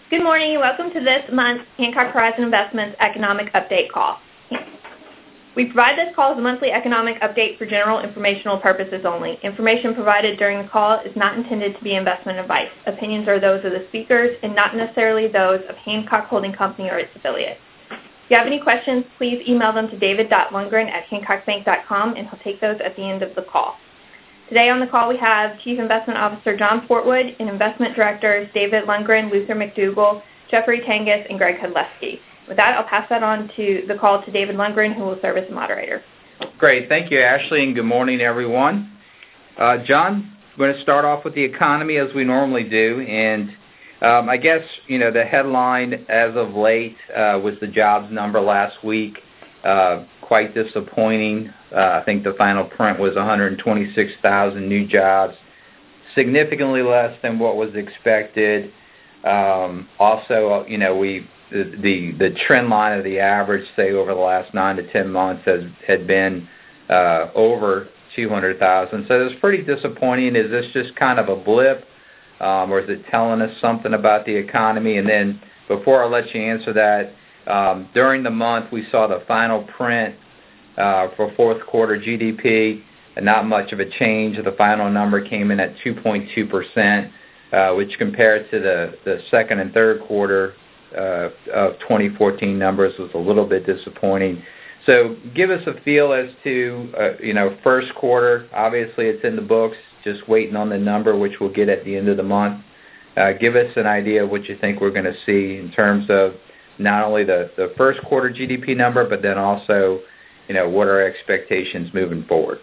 Good morning and welcome to this month's Hancock Horizon Investments Economic Update Call. We provide this call as a monthly economic update for general informational purposes only. Information provided during the call is not intended to be investment advice. Opinions are those of the speakers and not necessarily those of Hancock Holding Company or its affiliates. If you have any questions, please email them to david.lundgren@hancockbank.com and he'll take those at the end of the call. Today on the call we have Chief Investment Officer John Portwood and Investment Directors David Lundgren, Luther McDougall, Jeffrey Tangus, and Greg Hudleski. With that, I'll pass that on to the call to David Lundgren, who will serve as the moderator. Great. Thank you, Ashley, and good morning, everyone. John, we're going to start off with the economy as we normally do, and I guess, the headline as of late was the jobs number last week. Quite disappointing. I think the final print was 126,000 new jobs, significantly less than what was expected. Also, the trend line of the average, say, over the last 9 to 10 months had been over 200,000. So it was pretty disappointing. Is this just kind of a blip, or is it telling us something about the economy? And then before I let you answer that, during the month we saw the final print for fourth quarter GDP, and not much of a change. The final number came in at 2.2%, which compared to the second and third quarter of 2014 numbers was a little bit disappointing. So give us a feel as to, first quarter. Obviously it's in the books, just waiting on the number, which we'll get at the end of the month. Give us an idea of what you think we're going to see in terms of not only the first quarter GDP number, but then also, what are expectations moving forward?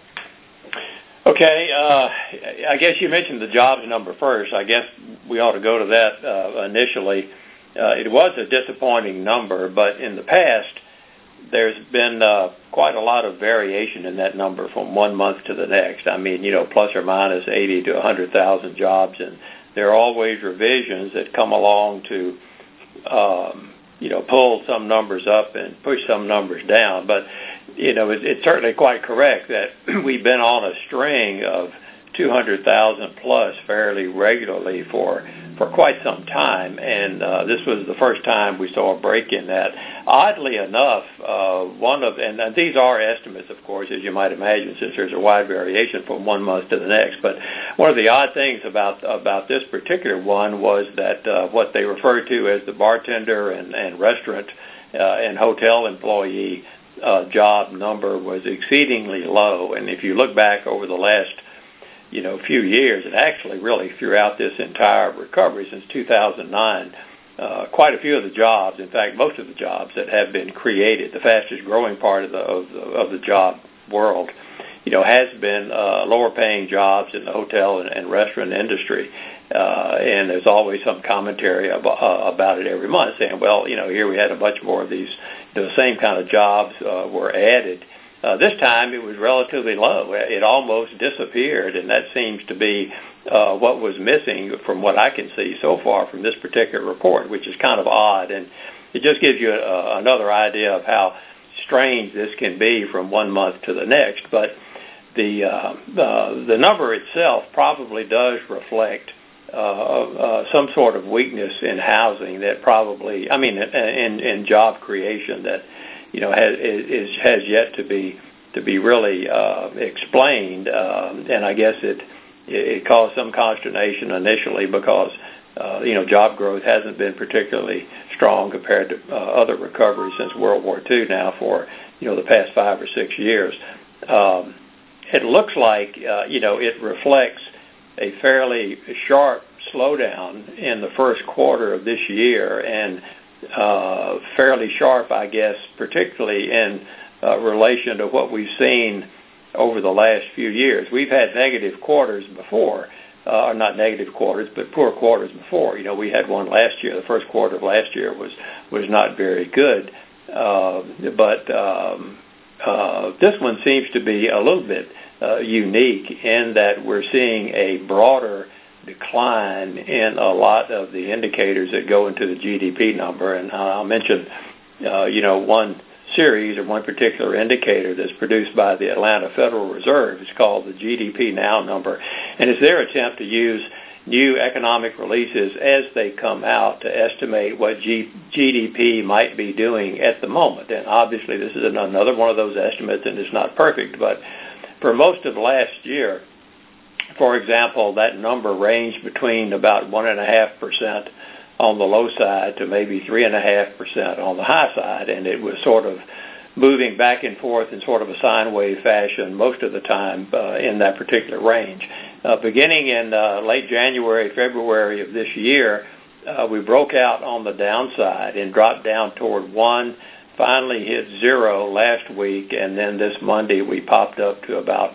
Okay, I guess you mentioned the jobs number first. I guess we ought to go to that initially. It was a disappointing number, but in the past, there's been quite a lot of variation in that number from one month to the next. I mean, plus or minus 80 to 100,000 jobs, and there are always revisions that come along to pull some numbers up and push some numbers down. But, it's certainly quite correct that we've been on a string of 200,000 plus fairly regularly for quite some time, and this was the first time we saw a break in that. Oddly enough, and these are estimates, of course, as you might imagine, since there's a wide variation from one month to the next, but one of the odd things about this particular one was that what they refer to as the bartender and restaurant and hotel employee job number was exceedingly low. And if you look back over the last few years, and actually really throughout this entire recovery since 2009, quite a few of the jobs, in fact, most of the jobs that have been created, the fastest growing part of the job world, has been lower paying jobs in the hotel and restaurant industry. And there's always some commentary about it every month saying, well, here we had a bunch more of these, the same kind of jobs were added. This time it was relatively low. It almost disappeared, and that seems to be what was missing from what I can see so far from this particular report, which is kind of odd. And it just gives you another idea of how strange this can be from one month to the next. But the number itself probably does reflect some sort of weakness in housing that probably, in job creation that has yet to be really explained, and I guess it caused some consternation initially because job growth hasn't been particularly strong compared to other recoveries since World War II now for the past 5 or 6 years. It looks like it reflects a fairly sharp slowdown in the first quarter of this year, and fairly sharp, I guess, particularly in relation to what we've seen over the last few years. We've had negative quarters before, or not negative quarters, but poor quarters before. We had one last year. The first quarter of last year was not very good, but this one seems to be a little bit unique in that we're seeing a broader decline in a lot of the indicators that go into the GDP number. And I'll mention, one series or one particular indicator that's produced by the Atlanta Federal Reserve. It's called the GDP Now number, and it's their attempt to use new economic releases as they come out to estimate what GDP might be doing at the moment. And obviously this is another one of those estimates, and it's not perfect, but for most of last year, for example, that number ranged between about 1.5% on the low side to maybe 3.5% on the high side, and it was sort of moving back and forth in sort of a sine wave fashion most of the time in that particular range. Beginning in late January, February of this year, we broke out on the downside and dropped down toward 1, finally hit 0 last week, and then this Monday we popped up to about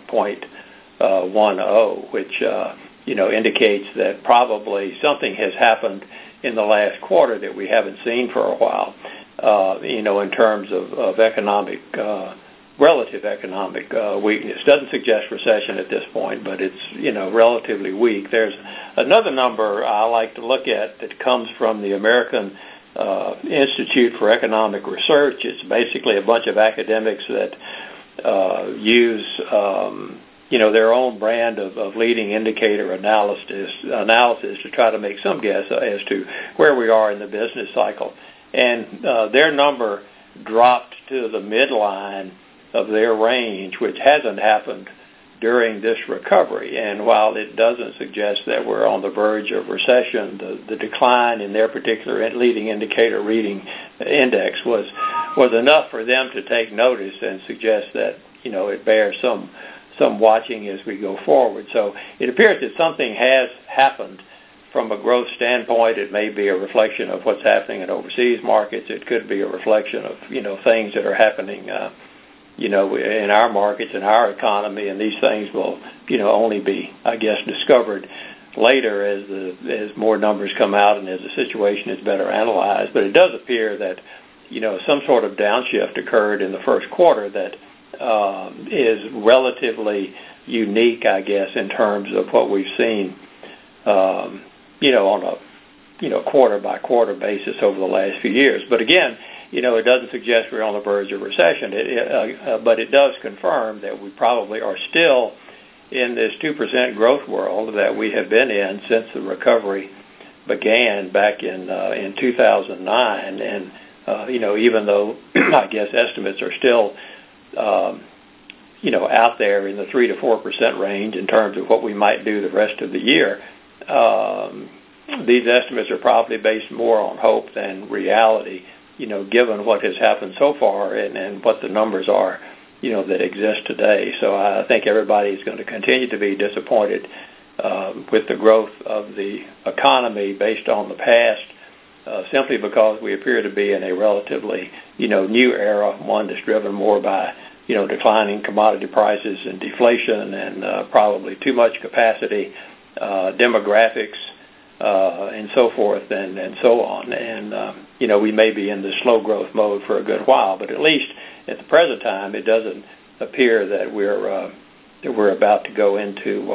0.10, which indicates that probably something has happened in the last quarter that we haven't seen for a while, in terms of economic, relative economic weakness. Doesn't suggest recession at this point, but it's, relatively weak. There's another number I like to look at that comes from the American Institute for Economic Research. It's basically a bunch of academics that use their own brand of leading indicator analysis to try to make some guess as to where we are in the business cycle. And their number dropped to the midline of their range, which hasn't happened during this recovery. And while it doesn't suggest that we're on the verge of recession, the decline in their particular leading indicator reading index was enough for them to take notice and suggest that, it bears some watching as we go forward. So it appears that something has happened from a growth standpoint. It may be a reflection of what's happening in overseas markets. It could be a reflection of, things that are happening, in our markets, in our economy, and these things will, only be, I guess, discovered later as more numbers come out and as the situation is better analyzed. But it does appear that, some sort of downshift occurred in the first quarter that is relatively unique, I guess, in terms of what we've seen, on a quarter-by-quarter basis over the last few years. But again, it doesn't suggest we're on the verge of recession, but it does confirm that we probably are still in this 2% growth world that we have been in since the recovery began back in 2009. And, even though I guess estimates are still out there in the 3 to 4% range in terms of what we might do the rest of the year, these estimates are probably based more on hope than reality, given what has happened so far and what the numbers are, that exist today. So I think everybody is going to continue to be disappointed with the growth of the economy based on the past, simply because we appear to be in a relatively, new era, one that's driven more by, declining commodity prices and deflation and probably too much capacity, demographics, and so forth and so on. And, we may be in the slow growth mode for a good while, but at least at the present time, it doesn't appear that we're about to go into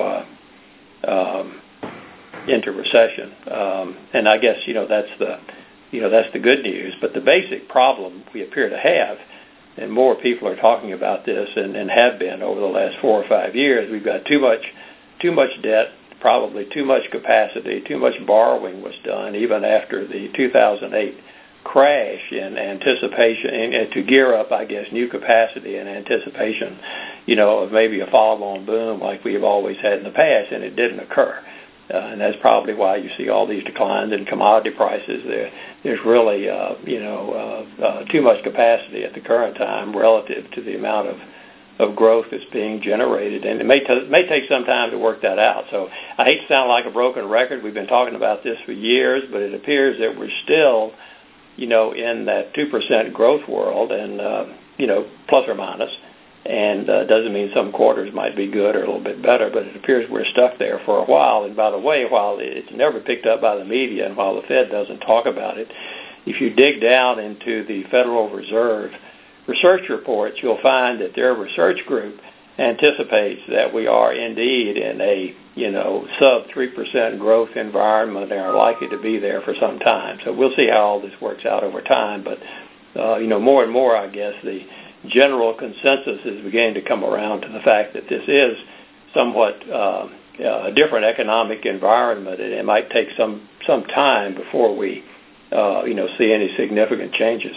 recession. And I guess, that's the good news. But the basic problem we appear to have, and more people are talking about this and have been over the last 4 or 5 years, we've got too much debt, probably too much capacity, too much borrowing was done even after the 2008 crash in anticipation and to gear up, I guess, new capacity in anticipation, of maybe a follow-on boom like we've always had in the past, and it didn't occur. And that's probably why you see all these declines in commodity prices. There's really, too much capacity at the current time relative to the amount of growth that's being generated. And it may take some time to work that out. So I hate to sound like a broken record. We've been talking about this for years, but it appears that we're still, in that 2% growth world and, plus or minus. And doesn't mean some quarters might be good or a little bit better, but it appears we're stuck there for a while. And by the way, while it's never picked up by the media and while the Fed doesn't talk about it, if you dig down into the Federal Reserve research reports, you'll find that their research group anticipates that we are indeed in a, sub 3% growth environment and are likely to be there for some time. So we'll see how all this works out over time. But, more and more, I guess, the general consensus is beginning to come around to the fact that this is somewhat a different economic environment, and it might take some time before we see any significant changes.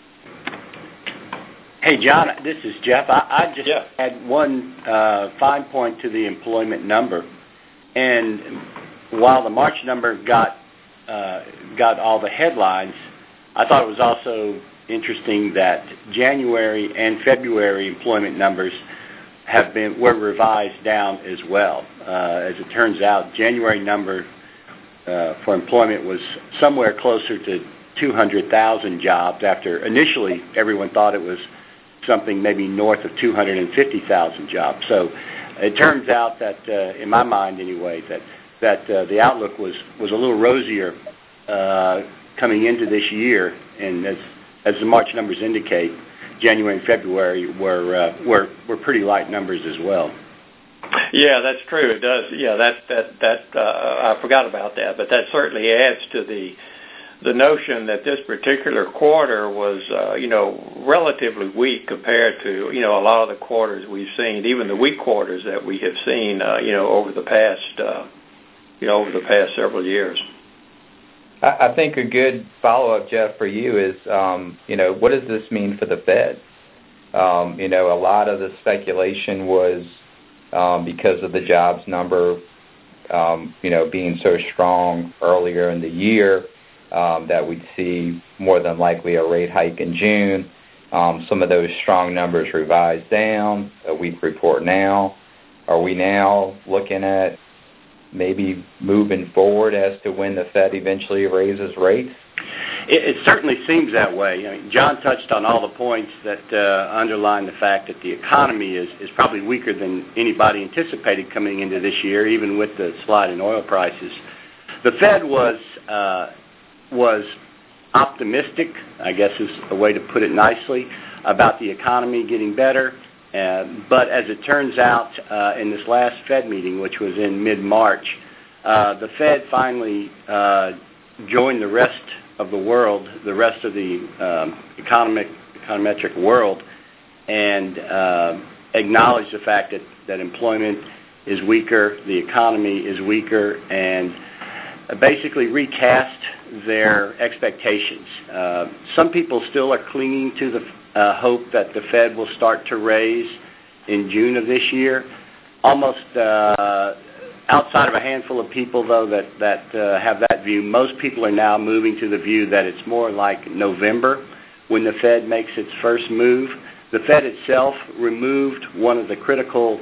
Hey, John, this is Jeff. I just had one fine point to the employment number, and while the March number got all the headlines, I thought it was also interesting that January and February employment numbers were revised down as well. As it turns out, January number for employment was somewhere closer to 200,000 jobs, after initially everyone thought it was something maybe north of 250,000 jobs. So it turns out that, in my mind anyway, that the outlook was a little rosier coming into this year, and as the March numbers indicate, January and February were pretty light numbers as well. Yeah, that's true. It does. Yeah, that I forgot about that, but that certainly adds to the notion that this particular quarter was, relatively weak compared to, a lot of the quarters we've seen, even the weak quarters that we have seen, over the past several years. I think a good follow-up, Jeff, for you is, what does this mean for the Fed? A lot of the speculation was because of the jobs number, being so strong earlier in the year, that we'd see more than likely a rate hike in June. Some of those strong numbers revised down, a weak report now. Are we now looking at maybe moving forward as to when the Fed eventually raises rates? It certainly seems that way. I mean, John touched on all the points that underline the fact that the economy is probably weaker than anybody anticipated coming into this year, even with the slide in oil prices. The Fed was optimistic, I guess is a way to put it nicely, about the economy getting better. But as it turns out, in this last Fed meeting, which was in mid-March, the Fed finally joined the rest of the world, the rest of the econometric world, and acknowledged the fact that employment is weaker, the economy is weaker, and basically recast their expectations. Some people still are clinging to the hope that the Fed will start to raise in June of this year. Almost outside of a handful of people, though, that have that view, most people are now moving to the view that it's more like November when the Fed makes its first move. The Fed itself removed one of the critical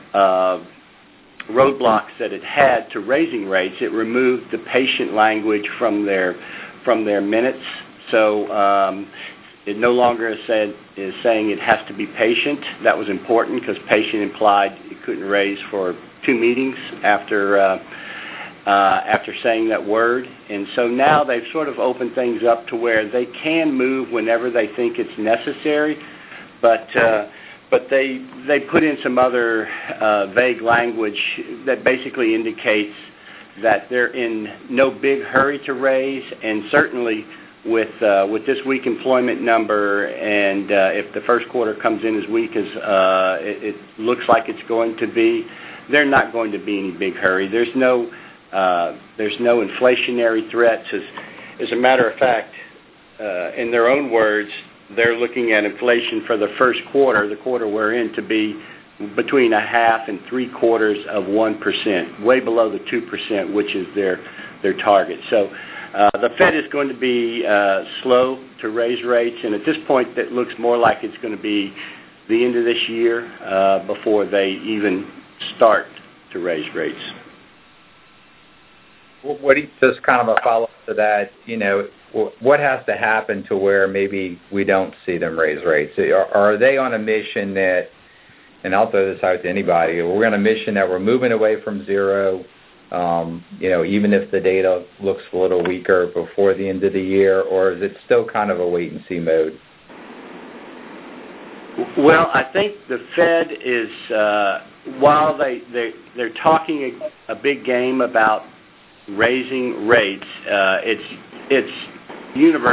roadblocks that it had to raising rates. It removed the patient language from their minutes. So it no longer is saying it has to be patient. That was important because patient implied it couldn't raise for 2 meetings after saying that word. And so now they've sort of opened things up to where they can move whenever they think it's necessary, but they put in some other vague language that basically indicates that they're in no big hurry to raise, and certainly with this weak employment number, and if the first quarter comes in as weak as it looks like it's going to be, they're not going to be any big hurry. There's no inflationary threats. As a matter of fact, in their own words, they're looking at inflation for the first quarter, the quarter we're in, to be between 0.5% and 0.75%, way below the 2%, which is their target. So the Fed is going to be slow to raise rates, and at this point it looks more like it's going to be the end of this year before they even start to raise rates. What do you, just kind of a follow-up to that, what has to happen to where maybe we don't see them raise rates? Are they on a mission that, and I'll throw this out to anybody, we're on a mission that we're moving away from zero, even if the data looks a little weaker before the end of the year, or is it still kind of a wait-and-see mode? Well, I think the Fed is, while they're talking a big game about raising rates, it's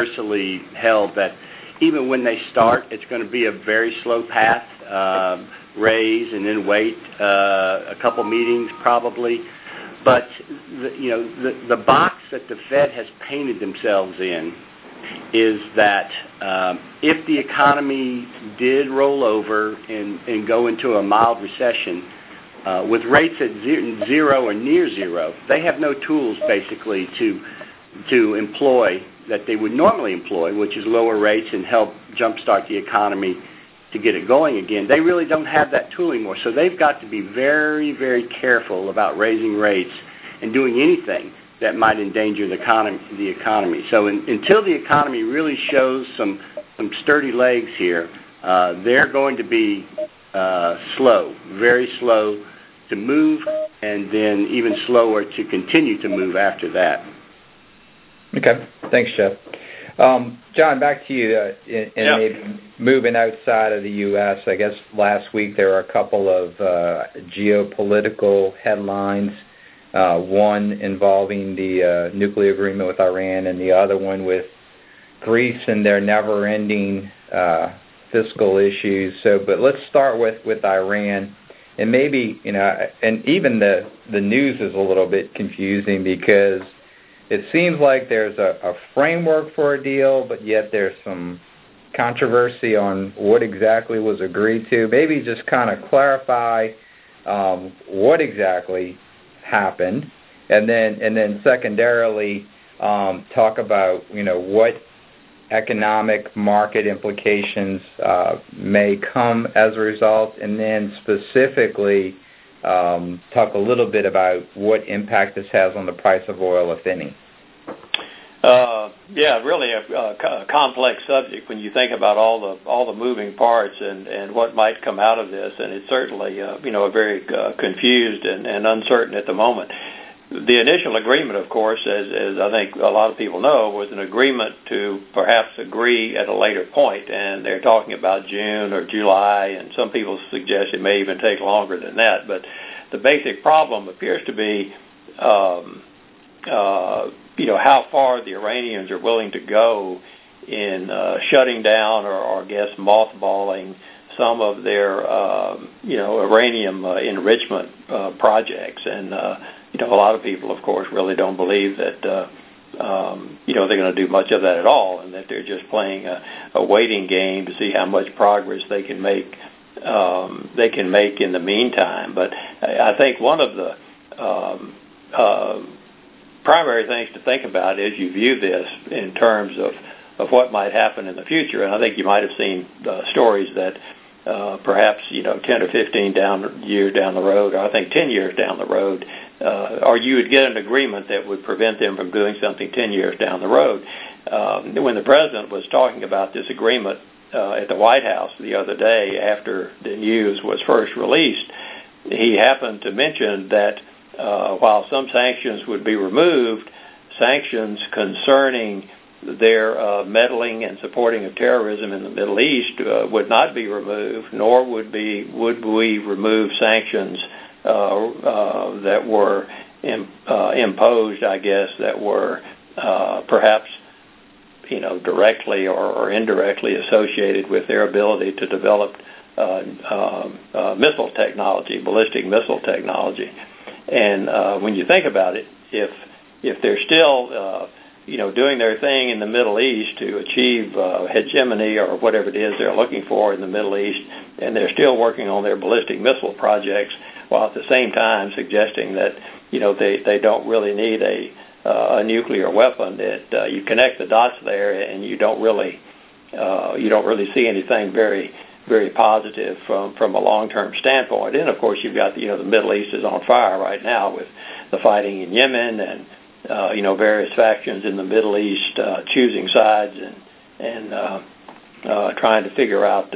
universally held that even when they start, it's going to be a very slow path. raise and then wait a couple meetings probably. But the box that the Fed has painted themselves in is that if the economy did roll over and go into a mild recession, with rates at zero or near zero, they have no tools basically to employ that they would normally employ, which is lower rates and help jumpstart the economy to get it going again. They really don't have that tool anymore. So they've got to be very, very careful about raising rates and doing anything that might endanger the economy. So until the economy really shows some sturdy legs here, they're going to be slow, very slow to move, and then even slower to continue to move after that. Okay. Thanks, Jeff. John, back to you. Maybe moving outside of the U.S., I guess last week there were a couple of geopolitical headlines, one involving the nuclear agreement with Iran and the other one with Greece and their never-ending fiscal issues. But let's start with Iran. And maybe, and even the news is a little bit confusing because it seems like there's a framework for a deal, but yet there's some controversy on what exactly was agreed to. Maybe just kind of clarify what exactly happened, and then secondarily talk about what economic market implications may come as a result, and then specifically talk a little bit about what impact this has on the price of oil, if any. Really a complex subject when you think about all the moving parts and what might come out of this, and it's certainly very confused and uncertain at the moment. The initial agreement, of course, as I think a lot of people know, was an agreement to perhaps agree at a later point, and they're talking about June or July, and some people suggest it may even take longer than that. But the basic problem appears to be how far the Iranians are willing to go in shutting down or I guess mothballing some of their uranium enrichment projects, and a lot of people, of course, really don't believe that they're going to do much of that at all, and that they're just playing a waiting game to see how much progress they can make in the meantime. But I think one of the primary things to think about as you view this in terms of what might happen in the future, and I think you might have seen stories that perhaps 10 or 15 years down the road, or I think 10 years down the road, or you would get an agreement that would prevent them from doing something 10 years down the road. When the president was talking about this agreement at the White House the other day after the news was first released, he happened to mention that while some sanctions would be removed, sanctions concerning their meddling and supporting of terrorism in the Middle East would not be removed, nor would we remove sanctions that were imposed, I guess, that were perhaps directly or indirectly associated with their ability to develop missile technology, ballistic missile technology. And when you think about it, if they're still doing their thing in the Middle East to achieve hegemony or whatever it is they're looking for in the Middle East, and they're still working on their ballistic missile projects, while at the same time suggesting that they don't really need a nuclear weapon, that you connect the dots there, and you don't really see anything very, very positive from a long-term standpoint. And of course, you've got the Middle East is on fire right now with the fighting in Yemen and various factions in the Middle East choosing sides and trying to figure out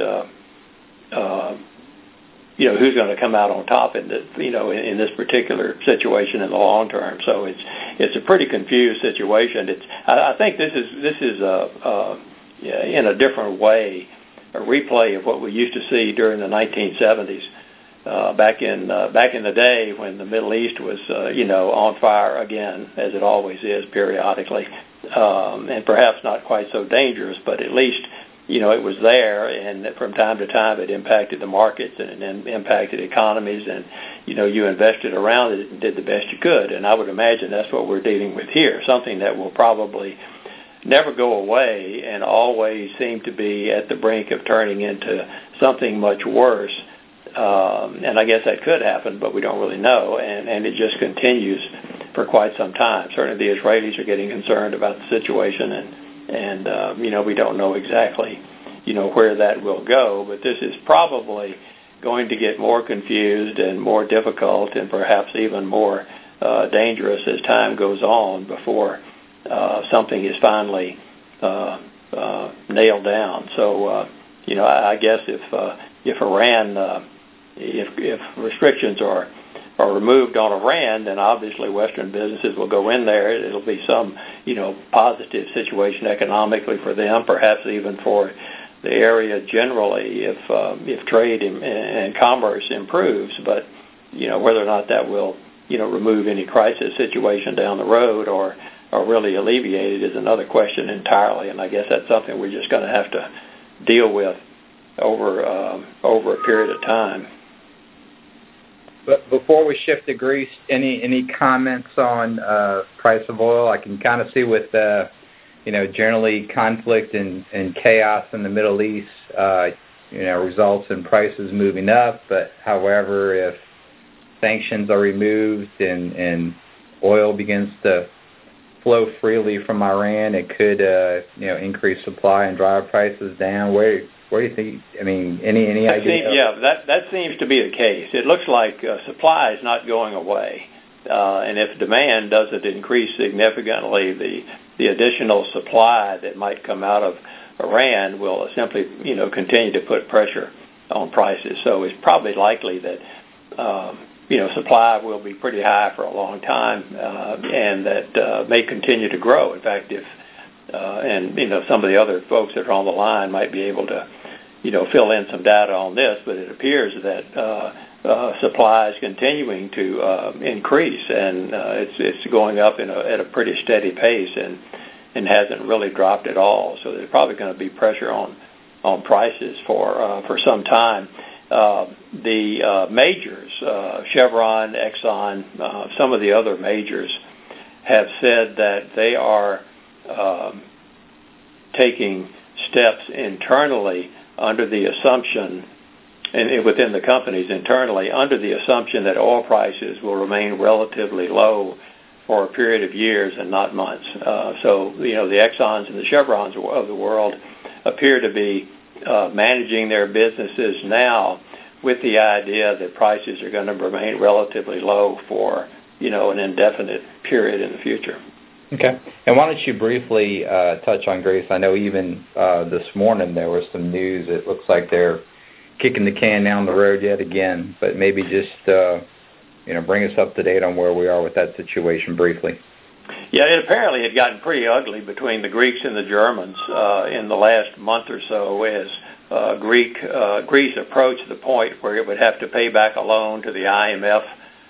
who's going to come out on top in this particular situation in the long term. So it's a pretty confused situation. I think this is in a different way a replay of what we used to see during the 1970s. Back in the day when the Middle East was on fire again, as it always is periodically, and perhaps not quite so dangerous, but at least it was there, and from time to time it impacted the markets and impacted economies, and you invested around it and did the best you could. And I would imagine that's what we're dealing with here, something that will probably never go away and always seem to be at the brink of turning into something much worse. And I guess that could happen, but we don't really know, and it just continues for quite some time. Certainly the Israelis are getting concerned about the situation, and we don't know exactly, where that will go, but this is probably going to get more confused and more difficult and perhaps even more dangerous as time goes on before something is finally nailed down. So, I guess if Iran, if restrictions are removed on Iran, then obviously Western businesses will go in there. It'll be some, positive situation economically for them, perhaps even for the area generally if trade and commerce improves. But, whether or not that will, remove any crisis situation down the road or really alleviate it is another question entirely. And I guess that's something we're just going to have to deal with over a period of time. But before we shift to Greece, any comments on price of oil? I can kind of see with generally conflict and chaos in the Middle East, results in prices moving up. But however, if sanctions are removed and oil begins to flow freely from Iran, it could increase supply and drive prices down. Where do you think? I mean, any idea? That seems to be the case. It looks like supply is not going away, and if demand doesn't increase significantly, the additional supply that might come out of Iran will simply, continue to put pressure on prices. So it's probably likely that, supply will be pretty high for a long time, and that may continue to grow. In fact, if some of the other folks that are on the line might be able to, fill in some data on this, but it appears that supply is continuing to increase, and it's going up at a pretty steady pace and hasn't really dropped at all. So there's probably going to be pressure on prices for some time. The majors, Chevron, Exxon, some of the other majors have said that they are taking steps internally under the assumption, and within the companies internally, under the assumption that oil prices will remain relatively low for a period of years and not months. So, the Exxons and the Chevrons of the world appear to be managing their businesses now with the idea that prices are going to remain relatively low for, an indefinite period in the future. Okay. And why don't you briefly touch on Greece? I know even this morning there was some news. It looks like they're kicking the can down the road yet again, but maybe just, bring us up to date on where we are with that situation briefly. Yeah, apparently it gotten pretty ugly between the Greeks and the Germans in the last month or so as Greece approached the point where it would have to pay back a loan to the IMF,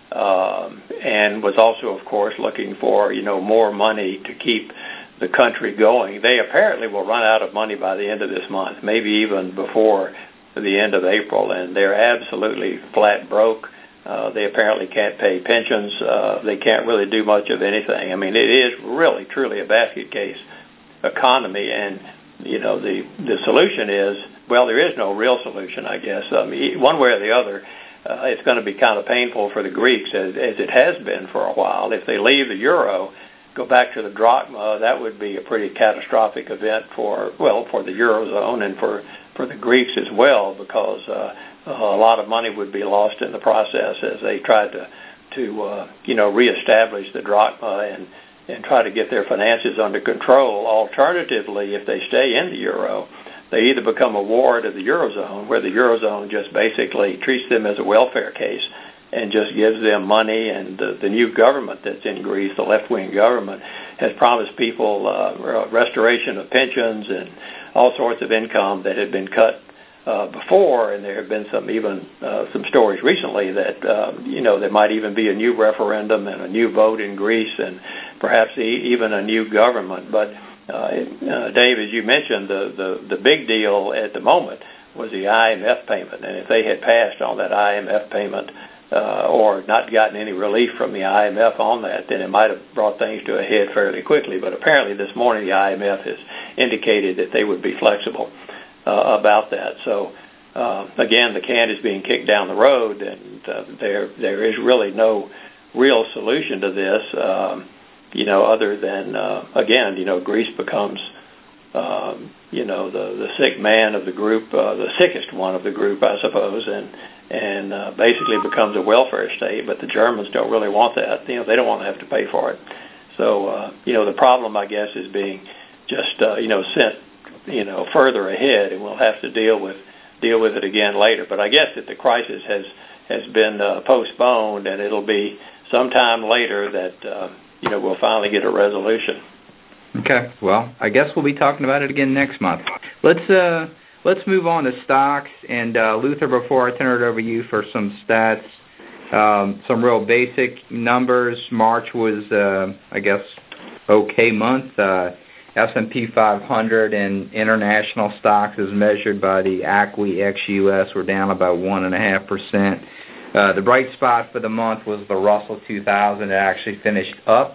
and was also, of course, looking for, more money to keep the country going. They apparently will run out of money by the end of this month, maybe even before the end of April, and they're absolutely flat broke. They apparently can't pay pensions. They can't really do much of anything. I mean, it is really, truly a basket case economy, and, the solution is, well, there is no real solution, I guess. One way or the other, it's going to be kind of painful for the Greeks, as it has been for a while. If they leave the euro, go back to the drachma, that would be a pretty catastrophic event for the Eurozone and for the Greeks as well, because a lot of money would be lost in the process as they tried to reestablish the drachma and try to get their finances under control. Alternatively, if they stay in the euro, they either become a ward of the Eurozone, where the Eurozone just basically treats them as a welfare case and just gives them money, and the new government that's in Greece, the left-wing government, has promised people restoration of pensions and all sorts of income that had been cut before, and there have been some stories recently that there might even be a new referendum and a new vote in Greece and perhaps even a new government. But Dave, as you mentioned, the big deal at the moment was the IMF payment, and if they had passed on that IMF payment or not gotten any relief from the IMF on that, then it might have brought things to a head fairly quickly. But apparently this morning the IMF has indicated that they would be flexible about that. So again, the can is being kicked down the road, and there is really no real solution to this, other than, again, Greece becomes, the sick man of the group, the sickest one of the group, I suppose, and basically becomes a welfare state. But the Germans don't really want that. They don't want to have to pay for it. So, the problem, I guess, is being just, sent, further ahead, and we'll have to deal with it again later. But I guess that the crisis has been postponed, and it'll be sometime later that we'll finally get a resolution. Okay. Well, I guess we'll be talking about it again next month. Let's move on to stocks. And Luther, before I turn it over to you for some stats, some real basic numbers. March was, okay month. S&P 500 and international stocks as measured by the ACWI ex-US were down about 1.5%. The bright spot for the month was the Russell 2000. It actually finished up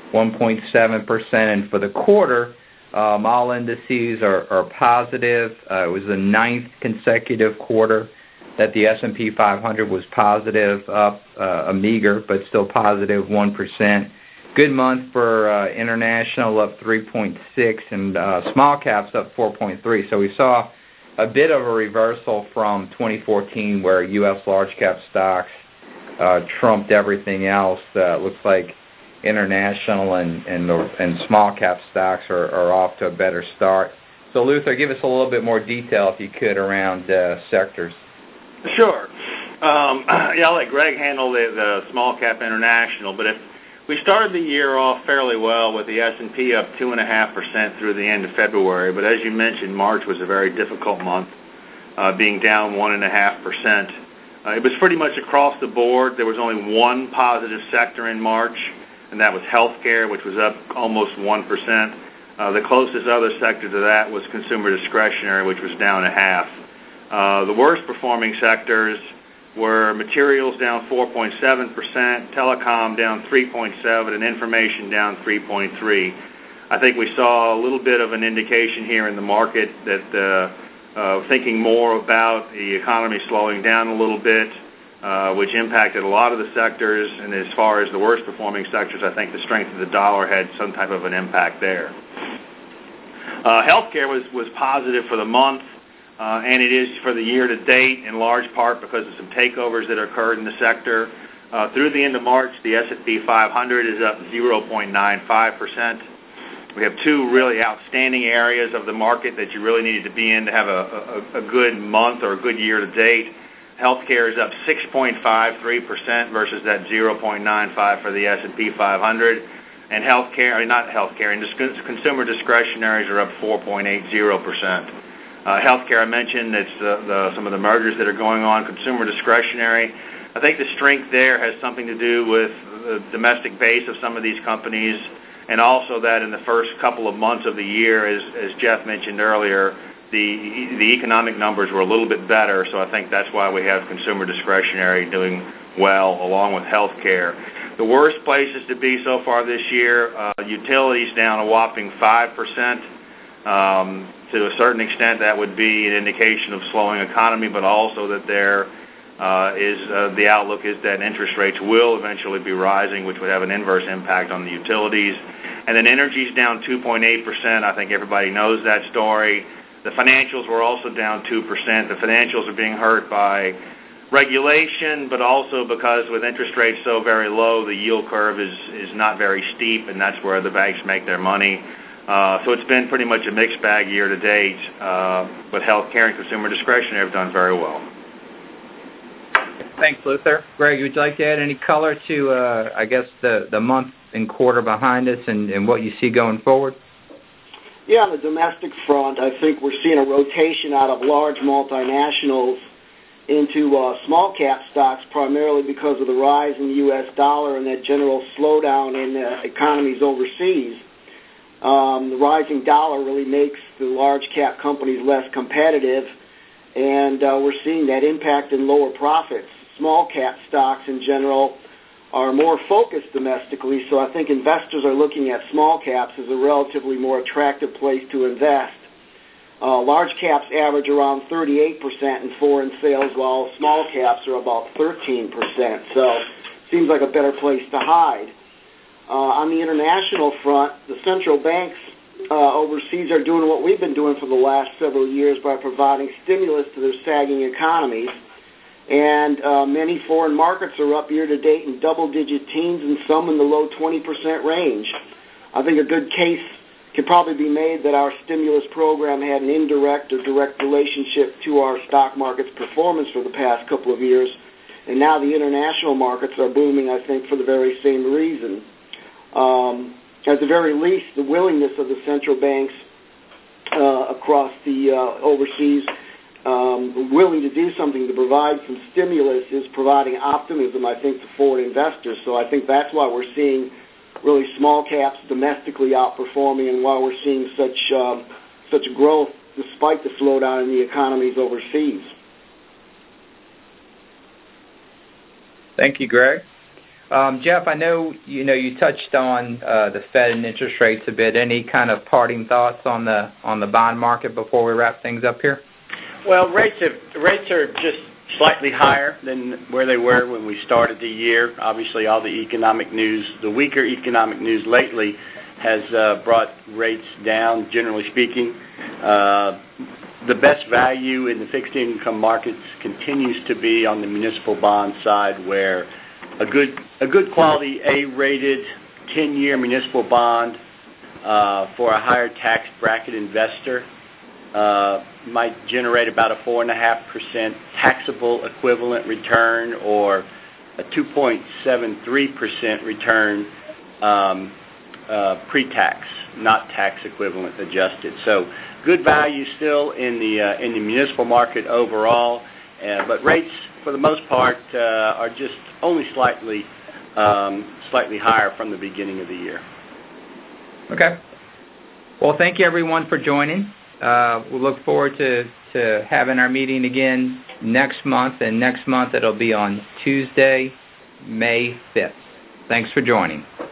1.7%, and for the quarter, all indices are positive. It was the 9th consecutive quarter that the S&P 500 was positive, up a meager but still positive 1%. Good month for international, up 3.6, and small caps up 4.3. So we saw a bit of a reversal from 2014, where U.S. large cap stocks trumped everything else. Looks like international and small cap stocks are off to a better start. So Luther, give us a little bit more detail, if you could, around sectors. Sure. I'll let Greg handle the small cap international, but if we started the year off fairly well with the S&P up 2.5% through the end of February, but as you mentioned, March was a very difficult month, being down 1.5%. It was pretty much across the board. There was only one positive sector in March, and that was healthcare, which was up almost 1%. The closest other sector to that was consumer discretionary, which was down 0.5%. The worst performing sectors were materials down 4.7%, telecom down 3.7%, and information down 3.3%. I think we saw a little bit of an indication here in the market that thinking more about the economy slowing down a little bit, which impacted a lot of the sectors. And as far as the worst performing sectors, I think the strength of the dollar had some type of an impact there. Healthcare was positive for the month. And it is for the year to date, in large part because of some takeovers that occurred in the sector. Through the end of March, the S&P 500 is up 0.95%. We have two really outstanding areas of the market that you really needed to be in to have a good month or a good year to date. Healthcare is up 6.53% versus that 0.95% for the S&P 500. And consumer discretionaries are up 4.80%. Healthcare, I mentioned, it's some of the mergers that are going on. Consumer discretionary, I think the strength there has something to do with the domestic base of some of these companies, and also that in the first couple of months of the year, as Jeff mentioned earlier, the economic numbers were a little bit better, so I think that's why we have consumer discretionary doing well, along with healthcare. The worst places to be so far this year, utilities down a whopping 5%. To a certain extent, that would be an indication of slowing economy, but also that the outlook is that interest rates will eventually be rising, which would have an inverse impact on the utilities. And then energy's down 2.8%. I think everybody knows that story. The financials were also down 2%. The financials are being hurt by regulation, but also because with interest rates so very low, the yield curve is not very steep, and that's where the banks make their money. So it's been pretty much a mixed bag year to date, but healthcare and consumer discretionary have done very well. Thanks, Luther. Greg, would you like to add any color to, the month and quarter behind us and what you see going forward? Yeah, on the domestic front, I think we're seeing a rotation out of large multinationals into small cap stocks, primarily because of the rise in the U.S. dollar and that general slowdown in economies overseas. The rising dollar really makes the large cap companies less competitive, and we're seeing that impact in lower profits. Small cap stocks in general are more focused domestically, so I think investors are looking at small caps as a relatively more attractive place to invest. Large caps average around 38% in foreign sales, while small caps are about 13%, so it seems like a better place to hide. On the international front, the central banks overseas are doing what we've been doing for the last several years by providing stimulus to their sagging economies. And many foreign markets are up year-to-date in double-digit teens and some in the low 20% range. I think a good case can probably be made that our stimulus program had an indirect or direct relationship to our stock market's performance for the past couple of years. And now the international markets are booming, I think, for the very same reason. At the very least, the willingness of the central banks across the overseas willing to do something to provide some stimulus is providing optimism, I think, to foreign investors. So I think that's why we're seeing really small caps domestically outperforming and why we're seeing such growth despite the slowdown in the economies overseas. Thank you, Greg. Jeff, I know you touched on the Fed and interest rates a bit. Any kind of parting thoughts on the bond market before we wrap things up here? Well, rates are just slightly higher than where they were when we started the year. Obviously, all the economic news, the weaker economic news lately, has brought rates down. Generally speaking, the best value in the fixed income markets continues to be on the municipal bond side, where a good quality A-rated 10-year municipal bond for a higher tax bracket investor might generate about a 4.5% taxable equivalent return, or a 2.73% return pre-tax, not tax equivalent adjusted. So good value still in the municipal market overall, but rates for the most part are just only slightly higher from the beginning of the year. Okay. Well, thank you everyone for joining. We'll look forward to having our meeting again next month, and next month it'll be on Tuesday, May 5th. Thanks for joining.